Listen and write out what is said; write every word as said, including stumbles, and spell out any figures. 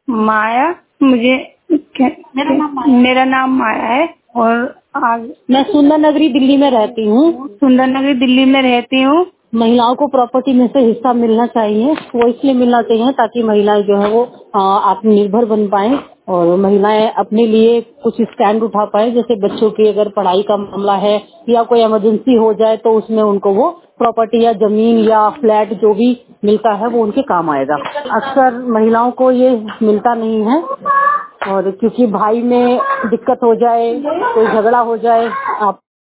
माया, मुझे क्या, मेरा नाम माया मेरा नाम माया है और आज मैं सुंदर नगरी दिल्ली में रहती हूँ। सुंदर नगरी दिल्ली में रहती हूँ। महिलाओं को प्रॉपर्टी में से हिस्सा मिलना चाहिए, वो इसलिए मिलना चाहिए ताकि महिलाएं जो है वो आ, आत्मनिर्भर बन पाए और महिलाएं अपने लिए कुछ स्टैंड उठा पाए। जैसे बच्चों की अगर पढ़ाई का मामला है या कोई इमरजेंसी हो जाए तो उसमें उनको वो प्रॉपर्टी या जमीन या फ्लैट जो भी मिलता है वो उनके काम आएगा। अक्सर महिलाओं को ये मिलता नहीं है और क्योंकि भाई में दिक्कत हो जाए, कोई झगड़ा हो जाए, आप